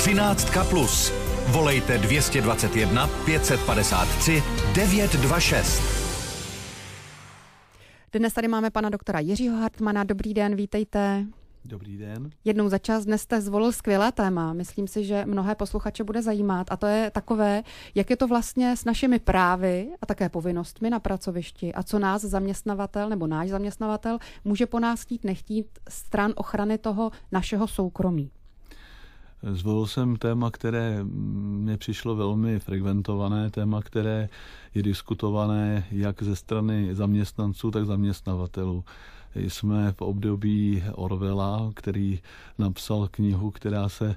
13 plus. Volejte 221 553 926. Dnes tady máme pana doktora Jiřího Hartmana. Dobrý den, vítejte. Dobrý den. Jednou za čas dnes jste zvolil skvělé téma. Myslím si, že mnohé posluchače bude zajímat. A to je takové, jak je to vlastně s našimi právy a také povinnostmi na pracovišti a co nás zaměstnavatel nebo náš zaměstnavatel může po nás chtít, nechtít stran ochrany toho našeho soukromí. Zvolil jsem téma, které mi přišlo velmi frekventované, téma, které je diskutované jak ze strany zaměstnanců, tak zaměstnavatelů. Jsme v období Orwella, který napsal knihu, která se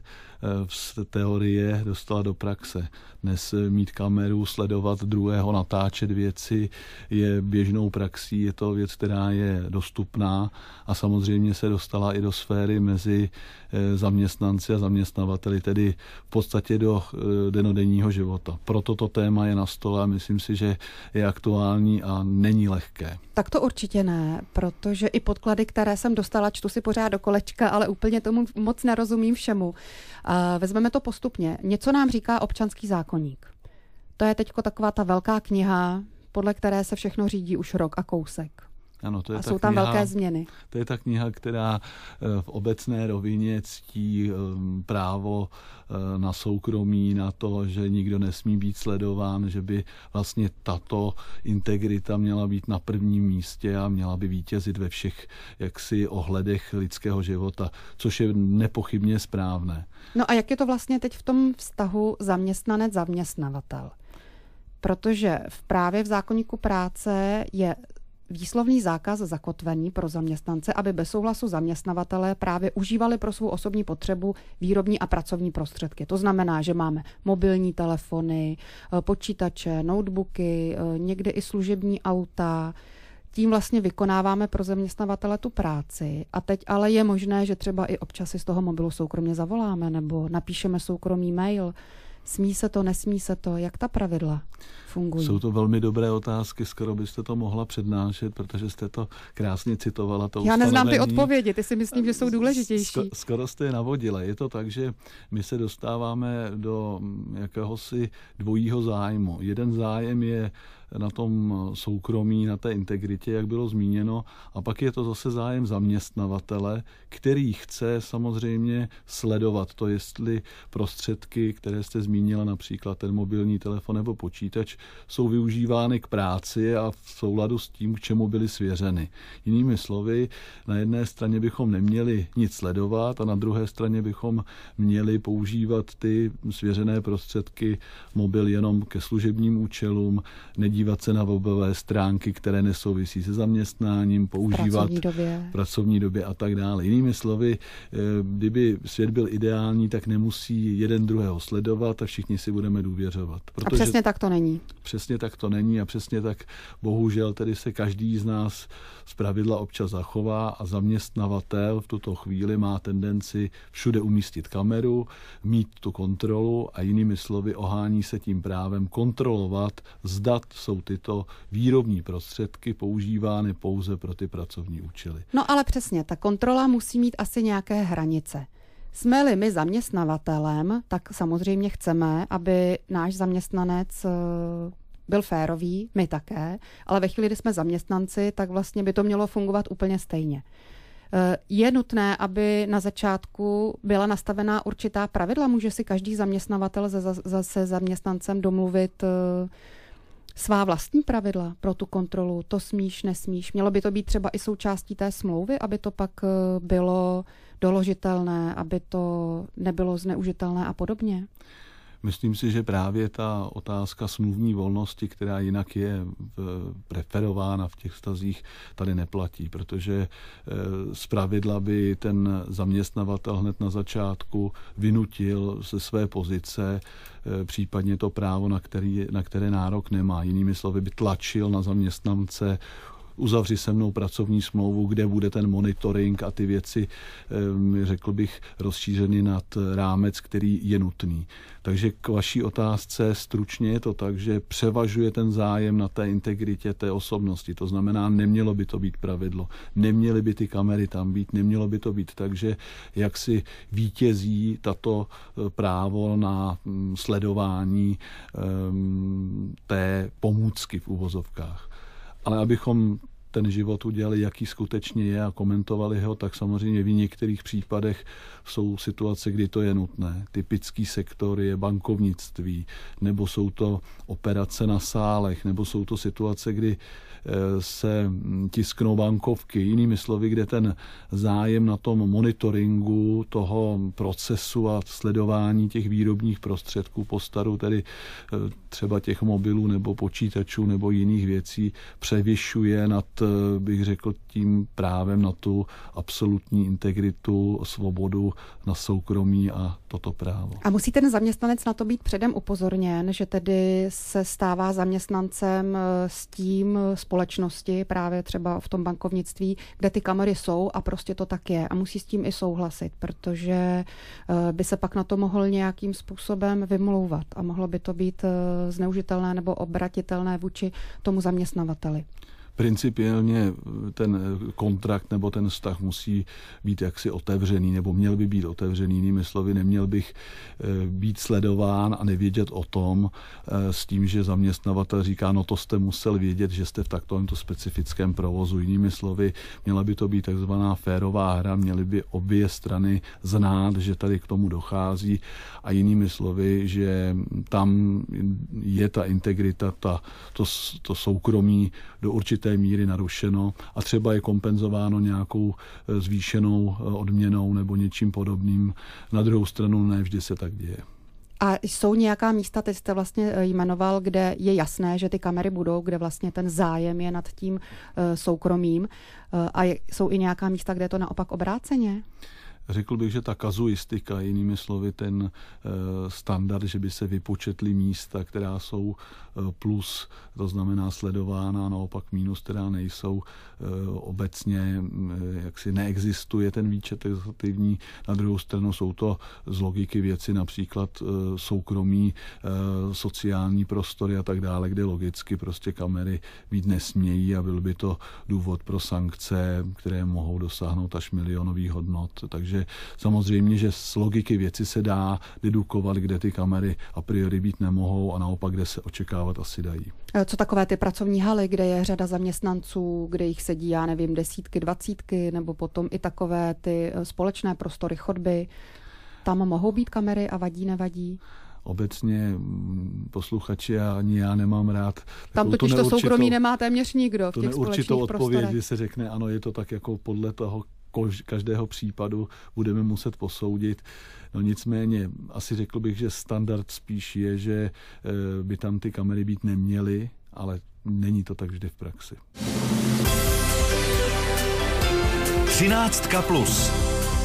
z teorie dostala do praxe. Dnes mít kameru, sledovat druhého, natáčet věci je běžnou praxí, je to věc, která je dostupná a samozřejmě se dostala i do sféry mezi zaměstnanci a zaměstnavateli, tedy v podstatě do dennodenního života. Proto to téma je na stole a myslím si, že je aktuální a není lehké. Tak to určitě ne, protože i podklady, které jsem dostala, čtu si pořád do kolečka, ale úplně tomu moc nerozumím všemu. Vezmeme to postupně. Něco nám říká občanský zákoník. To je teďko taková ta velká kniha, podle které se všechno řídí už rok a kousek. Ano, to je a jsou tam velké změny. To je ta kniha, která v obecné rovině ctí právo na soukromí, na to, že nikdo nesmí být sledován, že by vlastně tato integrita měla být na prvním místě a měla by vítězit ve všech jaksi ohledech lidského života, což je nepochybně správné. No a jak je to vlastně teď v tom vztahu zaměstnanec-zaměstnavatel? Protože právě v zákoníku práce je výslovný zákaz zakotvený pro zaměstnance, aby bez souhlasu zaměstnavatele právě užívali pro svou osobní potřebu výrobní a pracovní prostředky. To znamená, že máme mobilní telefony, počítače, notebooky, někdy i služební auta. Tím vlastně vykonáváme pro zaměstnavatele tu práci. A teď ale je možné, že třeba i občas si z toho mobilu soukromně zavoláme nebo napíšeme soukromý mail. Smí se to, nesmí se to? Jak ta pravidla fungují? Jsou to velmi dobré otázky, skoro byste to mohla přednášet, protože jste to krásně citovala. Já neznám ty odpovědi, ty si myslím, že jsou důležitější. Skoro jste je navodila. Je to tak, že my se dostáváme do jakéhosi dvojího zájmu. Jeden zájem je na tom soukromí, na té integritě, jak bylo zmíněno, a pak je to zase zájem zaměstnavatele, který chce samozřejmě sledovat to, jestli prostředky, které jste zmínila, například ten mobilní telefon nebo počítač, jsou využívány k práci a v souladu s tím, k čemu byly svěřeny. Jinými slovy, na jedné straně bychom neměli nic sledovat a na druhé straně bychom měli používat ty svěřené prostředky, mobil jenom ke služebním účelům, nedívat se na webové stránky, které nesouvisí se zaměstnáním, používat v pracovní době a tak dále. Jinými slovy, kdyby svět byl ideální, tak nemusí jeden druhého sledovat a všichni si budeme důvěřovat. Protože a přesně tak to není. Přesně tak to není a přesně tak bohužel tedy se každý z nás zpravidla občas zachová a zaměstnavatel v tuto chvíli má tendenci všude umístit kameru, mít tu kontrolu a jinými slovy ohání se tím právem kontrolovat, zda jsou tyto výrobní prostředky používány pouze pro ty pracovní účely. No ale přesně, ta kontrola musí mít asi nějaké hranice. Jsme-li my zaměstnavatelem, tak samozřejmě chceme, aby náš zaměstnanec byl férový, my také, ale ve chvíli, kdy jsme zaměstnanci, tak vlastně by to mělo fungovat úplně stejně. Je nutné, aby na začátku byla nastavená určitá pravidla? Může si každý zaměstnavatel se zaměstnancem domluvit svá vlastní pravidla pro tu kontrolu? To smíš, nesmíš? Mělo by to být třeba i součástí té smlouvy, aby to pak bylo doložitelné, aby to nebylo zneužitelné a podobně? Myslím si, že právě ta otázka smluvní volnosti, která jinak je preferována v těch vztazích, tady neplatí, protože zpravidla by ten zaměstnavatel hned na začátku vynutil ze své pozice případně to právo, na které nárok nemá. Jinými slovy by tlačil na zaměstnance uzavři se mnou pracovní smlouvu, kde bude ten monitoring a ty věci, řekl bych, rozšířeny nad rámec, který je nutný. Takže k vaší otázce stručně je to tak, že převažuje ten zájem na té integritě té osobnosti. To znamená, nemělo by to být pravidlo, neměly by ty kamery tam být, nemělo by to být tak, že jak si vítězí tato právo na sledování té pomůcky v uvozovkách. Ale abychom ten život udělali, jaký skutečně je a komentovali ho, tak samozřejmě v některých případech jsou situace, kdy to je nutné. Typický sektor je bankovnictví, nebo jsou to operace na sálech, nebo jsou to situace, kdy se tisknou bankovky. Jinými slovy, kde ten zájem na tom monitoringu toho procesu a sledování těch výrobních prostředků po staru, tedy třeba těch mobilů nebo počítačů nebo jiných věcí, převyšuje nad, bych řekl, tím právem na tu absolutní integritu, svobodu, na soukromí a toto právo. A musí ten zaměstnanec na to být předem upozorněn, že tedy se stává zaměstnancem s tím společnosti, právě třeba v tom bankovnictví, kde ty kamery jsou a prostě to tak je a musí s tím i souhlasit, protože by se pak na to mohl nějakým způsobem vymlouvat a mohlo by to být zneužitelné nebo obratitelné vůči tomu zaměstnavateli. Principiálně ten kontrakt nebo ten vztah musí být jaksi otevřený, nebo měl by být otevřený. Jinými slovy, neměl bych být sledován a nevědět o tom s tím, že zaměstnavatel říká, no to jste musel vědět, že jste v takovémto specifickém provozu. Jinými slovy, měla by to být takzvaná férová hra, měly by obě strany znát, že tady k tomu dochází a jinými slovy, že tam je ta integrita, to soukromí do určité míry narušeno a třeba je kompenzováno nějakou zvýšenou odměnou nebo něčím podobným. Na druhou stranu ne vždy se tak děje. A jsou nějaká místa, teď jste vlastně jmenoval, kde je jasné, že ty kamery budou, kde vlastně ten zájem je nad tím soukromím a jsou i nějaká místa, kde je to naopak obráceně? Řekl bych, že ta kazuistika, jinými slovy ten standard, že by se vypočetly místa, která jsou plus, to znamená sledována, a naopak mínus, která nejsou, obecně jaksi neexistuje ten výčet legislativní. Na druhou stranu jsou to z logiky věci například soukromí, sociální prostory a tak dále, kde logicky prostě kamery být nesmějí a byl by to důvod pro sankce, které mohou dosáhnout až milionových hodnot. Takže samozřejmě, že z logiky věci se dá dedukovat, kde ty kamery a priori být nemohou a naopak, kde se očekávat asi dají. Co takové ty pracovní haly, kde je řada zaměstnanců, kde jich sedí, já nevím, desítky, dvacítky, nebo potom i takové ty společné prostory, chodby, tam mohou být kamery a vadí, nevadí? Obecně posluchači a ani já nemám rád. Tam totiž to soukromí nemá téměř nikdo v těch společných odpověď, kdy se řekne, ano, je to tak jako podle toho každého případu budeme muset posoudit. No nicméně, asi řekl bych, že standard spíš je, že by tam ty kamery být neměly, ale není to tak vždy v praxi. 13+.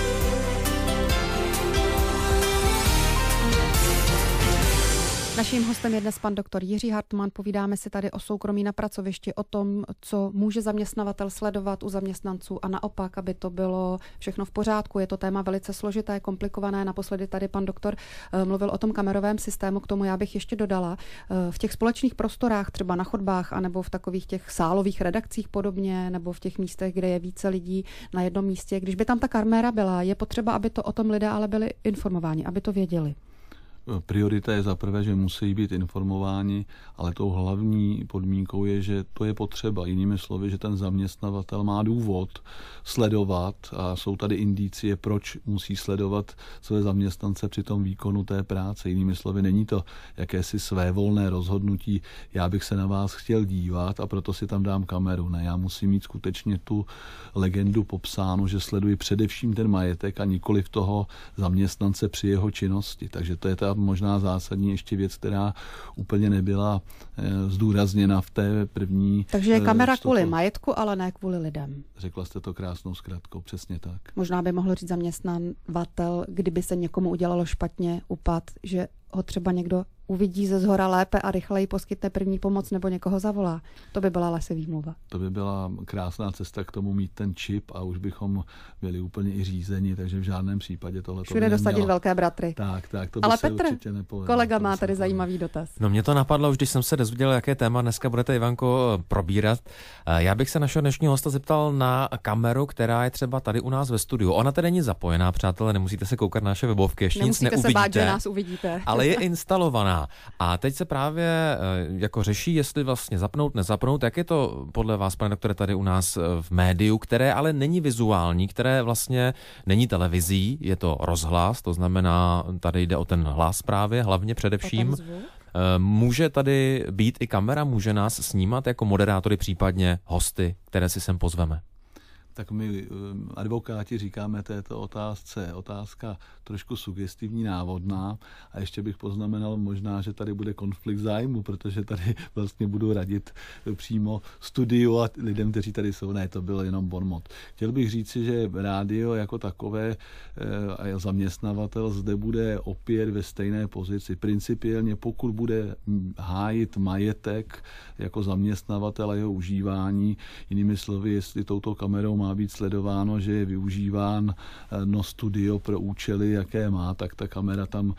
Naším hostem je dnes pan doktor Jiří Hartmann. Povídáme si tady o soukromí na pracovišti, o tom, co může zaměstnavatel sledovat u zaměstnanců a naopak, aby to bylo všechno v pořádku. Je to téma velice složité, komplikované. Naposledy tady pan doktor mluvil o tom kamerovém systému. K tomu já bych ještě dodala. V těch společných prostorách, třeba na chodbách, anebo v takových těch sálových redakcích podobně, nebo v těch místech, kde je více lidí na jednom místě, když by tam ta kamera byla, je potřeba, aby to o tom lidé ale byli informováni, aby to věděli. Priorita je za prvé, že musí být informováni, ale tou hlavní podmínkou je, že to je potřeba. Jinými slovy, že ten zaměstnavatel má důvod sledovat a jsou tady indicie, proč musí sledovat své zaměstnance při tom výkonu té práce. Jinými slovy, není to jakési svévolné rozhodnutí, já bych se na vás chtěl dívat a proto si tam dám kameru. Ne, já musím mít skutečně tu legendu popsáno, že sleduji především ten majetek a nikoli v toho zaměstnance při jeho činnosti. Takže to je ta možná zásadní ještě věc, která úplně nebyla zdůrazněna v té první. Takže je kamera kvůli majetku, ale ne kvůli lidem. Řekla jste to krásnou zkratkou, přesně tak. Možná by mohl říct zaměstnavatel, kdyby se někomu udělalo špatně upad, že ho třeba někdo uvidí ze zhora lépe a rychleji poskytne první pomoc nebo někoho zavolá. To by byla asi výmluva. To by byla krásná cesta k tomu mít ten čip a už bychom byli úplně i řízeni, takže v žádném případě tohle to by všude dosadit velké bratry. Tak, to by ale se Petr, určitě nepovedlo. Kolega má tady zajímavý dotaz. No mě to napadlo už, když jsem se dozvěděl, jaké téma dneska budete, Ivanko, probírat. Já bych se našeho dnešního hosta zeptal na kameru, která je třeba tady u nás ve studiu. Ona tedy není zapojená, přátelé, nemusíte se koukat na naše webovky, ještě nic neuvidíte. Nemusíte se bát, že nás uvidíte. Ale je instalovaná. A teď se právě jako řeší, jestli vlastně zapnout, nezapnout. Jak je to podle vás, pane doktore, tady u nás v médiu, které ale není vizuální, které vlastně není televizí, je to rozhlas, to znamená, tady jde o ten hlas právě, hlavně především. Může tady být i kamera, může nás snímat jako moderátory, případně hosty, které si sem pozveme? Tak my advokáti říkáme této otázka trošku sugestivní, návodná a ještě bych poznamenal možná, že tady bude konflikt zájmu, protože tady vlastně budu radit přímo studiu a lidem, kteří tady jsou. Ne, to bylo jenom bonmot. Chtěl bych říci, že rádio jako takové a zaměstnavatel zde bude opět ve stejné pozici. Principiálně pokud bude hájit majetek jako zaměstnavatel a jeho užívání, jinými slovy, jestli touto kamerou má být sledováno, že je využíván studio pro účely, jaké má, tak ta kamera tam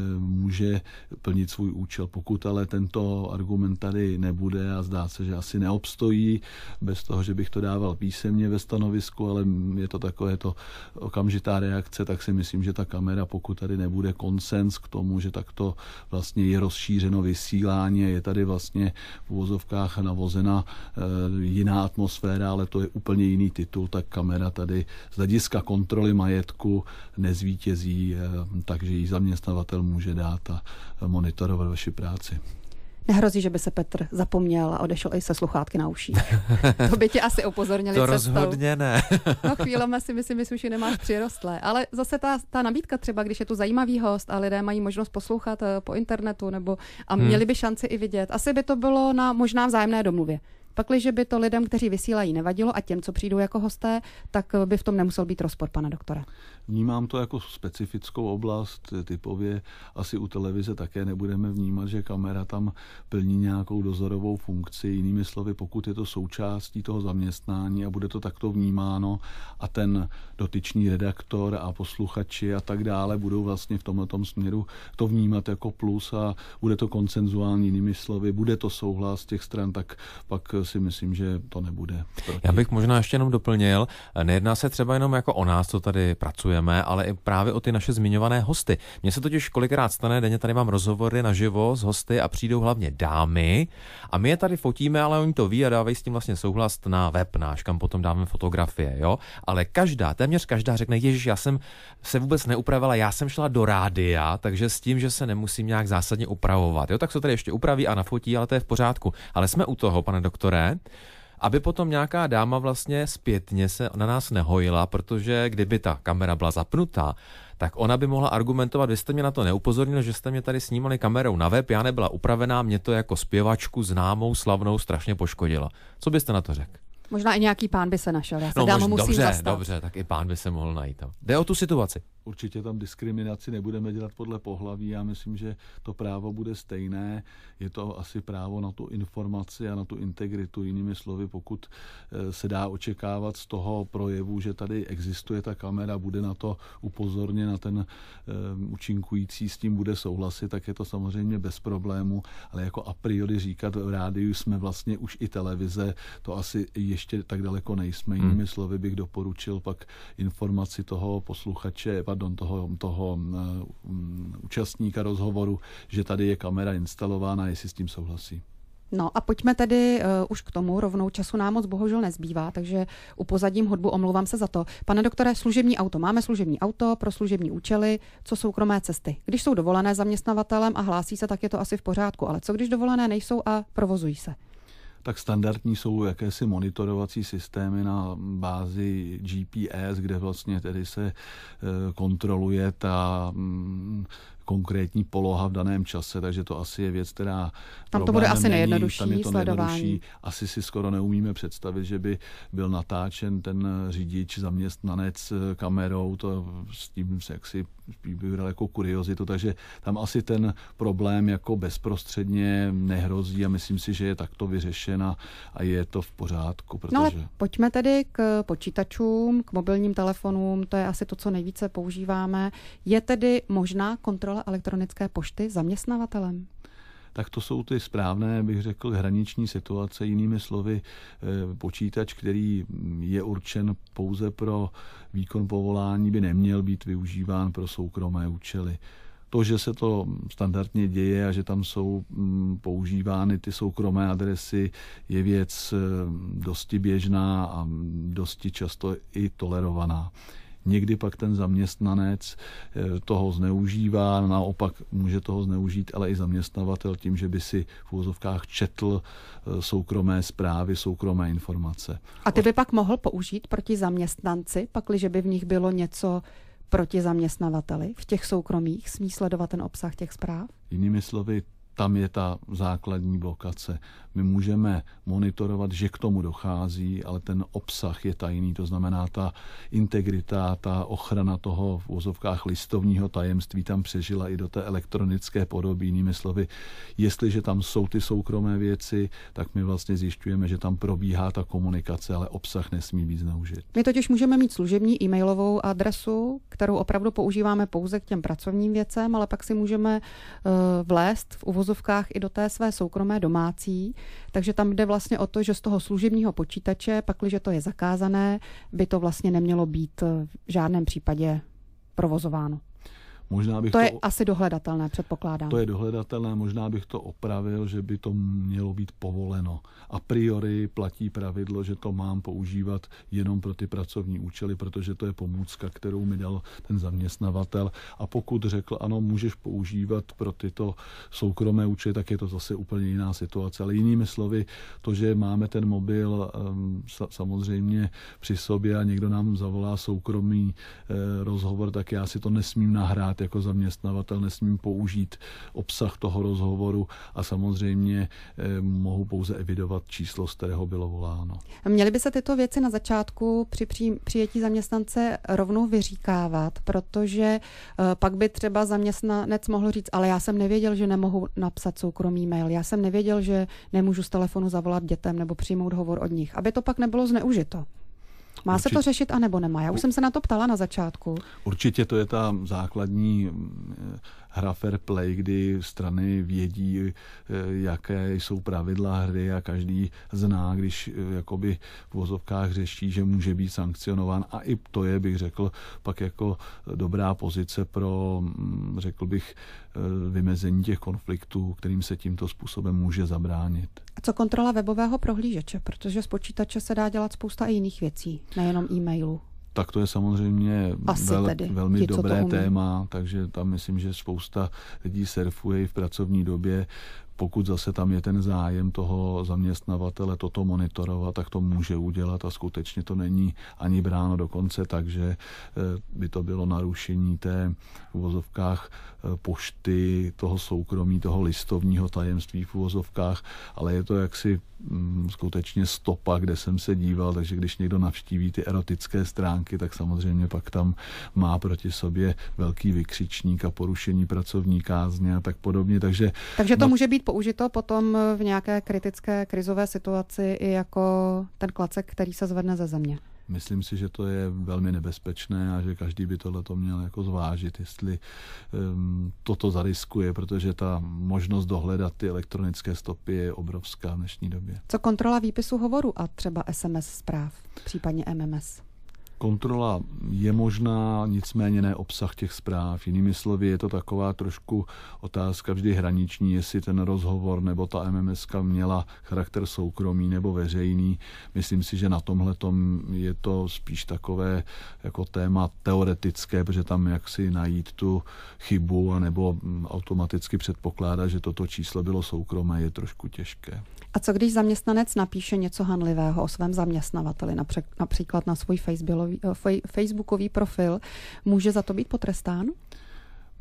může plnit svůj účel. Pokud ale tento argument tady nebude a zdá se, že asi neobstojí, bez toho, že bych to dával písemně ve stanovisku, ale je to takové to okamžitá reakce, tak si myslím, že ta kamera, pokud tady nebude konsens k tomu, že takto vlastně je rozšířeno vysílání a je tady vlastně v uvozovkách navozena jiná atmosféra, ale to je úplně jiný titul, tak kamera tady z hlediska kontroly majetku nezvítězí, takže jí zaměstnavatel může dát a monitorovat vaši práci. Nehrozí, že by se Petr zapomněl a odešel i se sluchátky na uších. To by tě asi upozornili to cestou. Rozhodně ne. No chvílema si myslím, že už ji nemáš přirostlé. Ale zase ta nabídka třeba, když je tu zajímavý host a lidé mají možnost poslouchat po internetu a měli by šanci i vidět. Asi by to bylo na možná vzájemné domluvě. Pakliže by to lidem, kteří vysílají, nevadilo a těm, co přijdou jako hosté, tak by v tom nemusel být rozpor, pane doktore. Vnímám to jako specifickou oblast, typově asi u televize také nebudeme vnímat, že kamera tam plní nějakou dozorovou funkci. Jinými slovy, pokud je to součástí toho zaměstnání a bude to takto vnímáno a ten dotyčný redaktor a posluchači a tak dále budou vlastně v tomhletom směru to vnímat jako plus a bude to konsenzuální, jinými slovy, bude to souhlas těch stran, tak pak si myslím, že to nebude proti. Já bych možná ještě jenom doplnil, nejedná se třeba jenom jako o nás, co tady pracujeme, ale i právě o ty naše zmiňované hosty. Mně se totiž kolikrát stane, denně tady mám rozhovory naživo s hosty a přijdou hlavně dámy a my je tady fotíme, ale oni to ví a dávají s tím vlastně souhlas na web náš, kam potom dáme fotografie, jo? Ale téměř každá řekne, ježiš, já jsem se vůbec neupravila, já jsem šla do rádia, takže s tím, že se nemusím nějak zásadně upravovat, jo? Tak se tady ještě upraví a nafotí, ale to je v pořádku. Ale jsme u toho, pane doktore, aby potom nějaká dáma vlastně zpětně se na nás nehojila, protože kdyby ta kamera byla zapnutá, tak ona by mohla argumentovat, vy jste mě na to neupozornil, že jste mě tady snímali kamerou na web, já nebyla upravená, mě to jako zpěvačku známou, slavnou strašně poškodilo. Co byste na to řekl? Možná i nějaký pán by se našel, já se dámu musím zastat. Dobře, tak i pán by se mohl najít. Jde o tu situaci. Určitě tam diskriminaci nebudeme dělat podle pohlaví. Já myslím, že to právo bude stejné. Je to asi právo na tu informaci a na tu integritu. Jinými slovy, pokud se dá očekávat z toho projevu, že tady existuje ta kamera, bude na to upozorněn a ten účinkující s tím bude souhlasit, tak je to samozřejmě bez problému. Ale jako a priori říkat v rádiu jsme vlastně už i televize, to asi ještě tak daleko nejsme. Jinými slovy bych doporučil pak informaci toho posluchače, toho účastníka rozhovoru, že tady je kamera instalována, jestli s tím souhlasí. No a pojďme tedy už k tomu, rovnou času nám moc bohužel nezbývá, takže upozadím hudbu, omlouvám se za to. Pane doktore, služební auto. Máme služební auto pro služební účely, co soukromé cesty. Když jsou dovolené zaměstnavatelem a hlásí se, tak je to asi v pořádku, ale co když dovolené nejsou a provozují se? Tak standardní jsou jakési monitorovací systémy na bázi GPS, kde vlastně tedy se kontroluje ta konkrétní poloha v daném čase, takže to asi je věc, která tam to bude asi nejjednodušší tam je to sledování. Nejjednodušší. Asi si skoro neumíme představit, že by byl natáčen ten řidič, zaměstnanec kamerou, to s tím se jaksi vybral jako kuriozitu, takže tam asi ten problém jako bezprostředně nehrozí a myslím si, že je takto vyřešen a je to v pořádku. Protože... No ale pojďme tedy k počítačům, k mobilním telefonům, to je asi to, co nejvíce používáme. Je tedy možná kontrola elektronické pošty zaměstnavatelem? Tak to jsou ty správné, bych řekl, hraniční situace. Jinými slovy, počítač, který je určen pouze pro výkon povolání, by neměl být využíván pro soukromé účely. To, že se to standardně děje a že tam jsou používány ty soukromé adresy, je věc dosti běžná a dosti často i tolerovaná. Někdy pak ten zaměstnanec toho zneužívá, naopak může toho zneužít, ale i zaměstnavatel tím, že by si v uvozovkách četl soukromé zprávy, soukromé informace. A ty by pak mohl použít proti zaměstnanci, pakliže by v nich bylo něco proti zaměstnavateli, v těch soukromých, smí sledovat ten obsah těch zpráv? Jinými slovy, tam je ta základní blokace. My můžeme monitorovat, že k tomu dochází, ale ten obsah je tajný, to znamená ta integrita, ta ochrana toho v uvozovkách listovního tajemství tam přežila i do té elektronické podoby. Jinými slovy, jestliže tam jsou ty soukromé věci, tak my vlastně zjišťujeme, že tam probíhá ta komunikace, ale obsah nesmí být zneužit. My totiž můžeme mít služební e-mailovou adresu, kterou opravdu používáme pouze k těm pracovním věcem, ale pak si můžeme vlézt v uvozovkách i do té své soukromé domácí. Takže tam jde vlastně o to, že z toho služebního počítače, pakliže to je zakázané, by to vlastně nemělo být v žádném případě provozováno. Možná bych to je asi dohledatelné, předpokládám. To je dohledatelné, možná bych to opravil, že by to mělo být povoleno. A priori platí pravidlo, že to mám používat jenom pro ty pracovní účely, protože to je pomůcka, kterou mi dal ten zaměstnavatel. A pokud řekl, ano, můžeš používat pro tyto soukromé účely, tak je to zase úplně jiná situace. Ale jinými slovy, to, že máme ten mobil samozřejmě při sobě a někdo nám zavolá soukromý rozhovor, tak já si to nesmím nahrát jako zaměstnavatel, nesmím použít obsah toho rozhovoru a samozřejmě mohu pouze evidovat číslo, z kterého bylo voláno. Měly by se tyto věci na začátku při přijetí zaměstnance rovnou vyříkávat, protože pak by třeba zaměstnanec mohl říct, ale já jsem nevěděl, že nemohu napsat soukromý mail, já jsem nevěděl, že nemůžu z telefonu zavolat dětem nebo přijmout hovor od nich, aby to pak nebylo zneužito. Má se to řešit, anebo nemá? Já už jsem se na to ptala na začátku. Určitě to je ta základní hra fair play, kdy strany vědí, jaké jsou pravidla hry a každý zná, když jakoby v vozovkách řeší, že může být sankcionován. A i to je, bych řekl, pak jako dobrá pozice pro, řekl bych, vymezení těch konfliktů, kterým se tímto způsobem může zabránit. A co kontrola webového prohlížeče? Protože z počítače se dá dělat spousta i jiných věcí, nejenom e-mailu. Tak to je samozřejmě velmi dobré téma, takže tam myslím, že spousta lidí surfuje i v pracovní době. Pokud zase tam je ten zájem toho zaměstnavatele toto monitorovat, tak to může udělat a skutečně to není ani bráno do konce, takže by to bylo narušení té v uvozovkách pošty, toho soukromí, toho listovního tajemství v uvozovkách, ale je to jaksi skutečně stopa, kde jsem se díval, takže když někdo navštíví ty erotické stránky, tak samozřejmě pak tam má proti sobě velký vykřičník a porušení pracovní kázně a tak podobně. Takže to může být použito potom v nějaké kritické krizové situaci i jako ten klacek, který se zvedne ze země. Myslím si, že to je velmi nebezpečné a že každý by tohleto měl jako zvážit, jestli toto zariskuje, protože ta možnost dohledat ty elektronické stopy je obrovská v dnešní době. Co kontrola výpisu hovoru a třeba SMS zpráv, případně MMS? Kontrola je možná, nicméně ne obsah těch zpráv. Jinými slovy, je to taková trošku otázka vždy hraniční, jestli ten rozhovor nebo ta MMSka měla charakter soukromý nebo veřejný. Myslím si, že na tomhletom je to spíš takové jako téma teoretické, protože tam jaksi najít tu chybu nebo automaticky předpokládat, že toto číslo bylo soukromé, je trošku těžké. A co když zaměstnanec napíše něco hanlivého o svém zaměstnavateli, například na svůj facebookový profil, může za to být potrestán?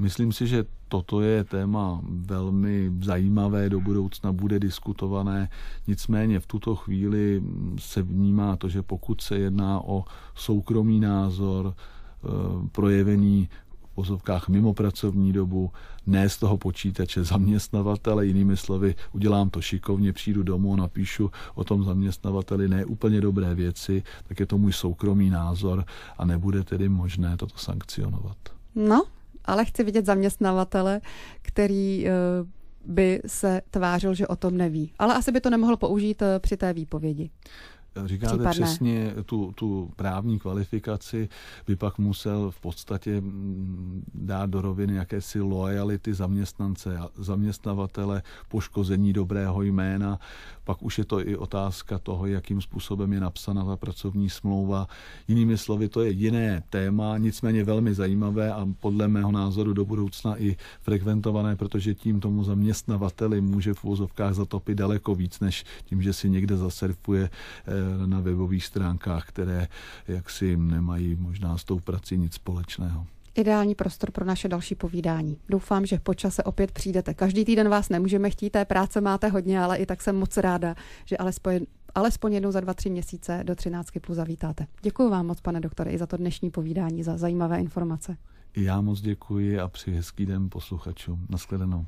Myslím si, že toto je téma velmi zajímavé, do budoucna bude diskutované, nicméně v tuto chvíli se vnímá to, že pokud se jedná o soukromý názor, projevený v vozovkách mimo pracovní dobu, ne z toho počítače zaměstnavatele, jinými slovy, udělám to šikovně, přijdu domů, napíšu o tom zaměstnavateli ne úplně dobré věci, tak je to můj soukromý názor a nebude tedy možné toto sankcionovat. No, ale chci vidět zaměstnavatele, který by se tvářil, že o tom neví. Ale asi by to nemohl použít při té výpovědi. Říkáte případné. přesně tu právní kvalifikaci, by pak musel v podstatě dát do roviny jakési loajality zaměstnance a zaměstnavatele, poškození dobrého jména. Pak už je to i otázka toho, jakým způsobem je napsána ta pracovní smlouva. Jinými slovy, to je jiné téma, nicméně velmi zajímavé a podle mého názoru do budoucna i frekventované, protože tím tomu zaměstnavateli může v uvozovkách zatopit daleko víc, než tím, že si někde zasurfuje na webových stránkách, které jaksi nemají možná s tou prací nic společného. Ideální prostor pro naše další povídání. Doufám, že po čase opět přijdete. Každý týden vás nemůžeme chtít, té práce máte hodně, ale i tak jsem moc ráda, že alespoň jednou za 2-3 měsíce do 13+ zavítáte. Děkuji vám moc, pane doktore, i za to dnešní povídání, za zajímavé informace. I já moc děkuji a přeji hezký den posluchačům. Naschledanou.